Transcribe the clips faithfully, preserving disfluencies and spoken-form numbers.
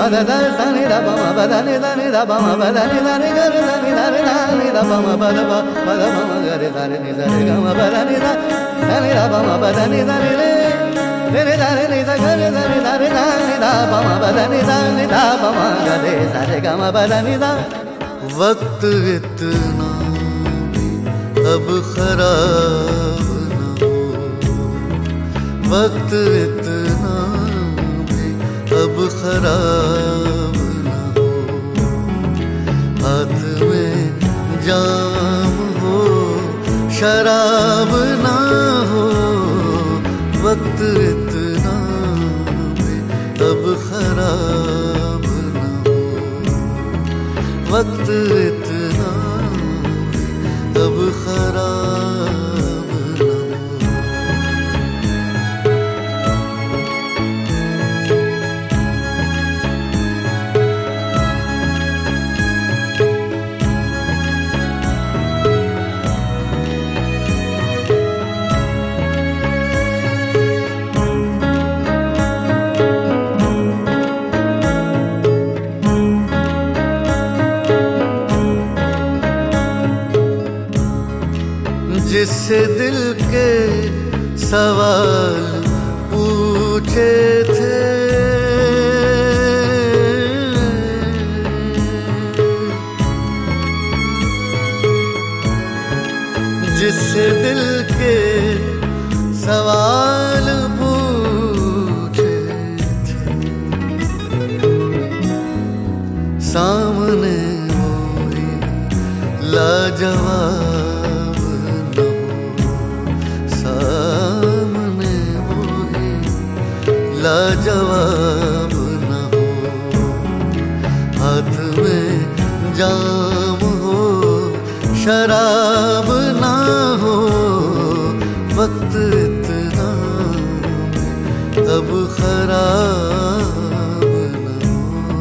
da da da ni da ba ma ba da ni da ni da ba ma ba da ni da ni ga re da ni da re da ni da ba ma ba da ba ba da ma ma ga re da re ni da re ga ma ba da ni da da ni da ba ma ba da ni da ni re re re da re ni da ga re da ni da re da ni da ba ma ba da ni da ni da ba ma ga re sa re ga ma ba da ni da। वक्त इतना भी अब खराब न हो, वक्त इतना भी अब खराब न हो, हाथ में जाम हो शराब ना हो, वक्त इतना भी अब खराब न हो, वक्त इतना भी अब खराब न हो। जिससे दिल के सवाल पूछे थे, जिससे दिल के सवाल पूछे थे, सामने वही लाजवाब लाजवाब न हो, हाथ में जाम हो शराब ना हो, वक्त इतना अब खराब न हो।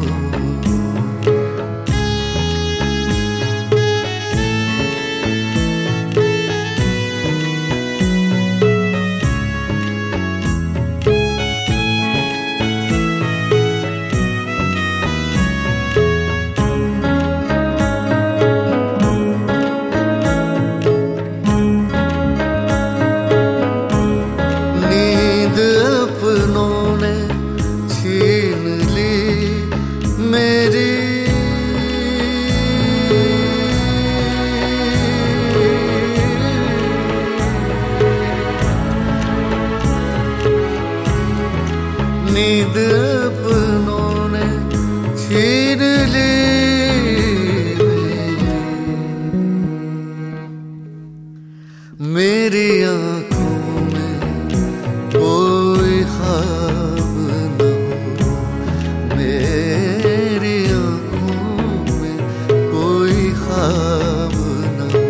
नींद अपनों ने छीन ली मेरी आँखों में कोई ख्वाब न हो, मेरी आँखों में कोई ख्वाब न हो,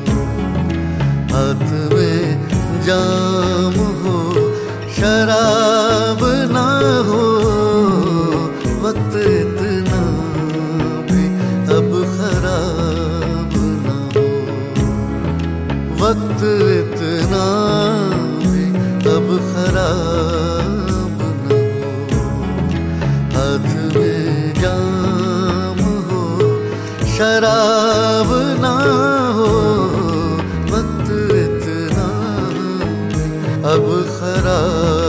हाथ में जाम हो शराब ना हो, वक्त इतना भी अब खराब ना हो, वक्त इतना भी अब खराब ना हो, हाथ में जाम हो शराब ना हो, वक्त इतना भी अब खराब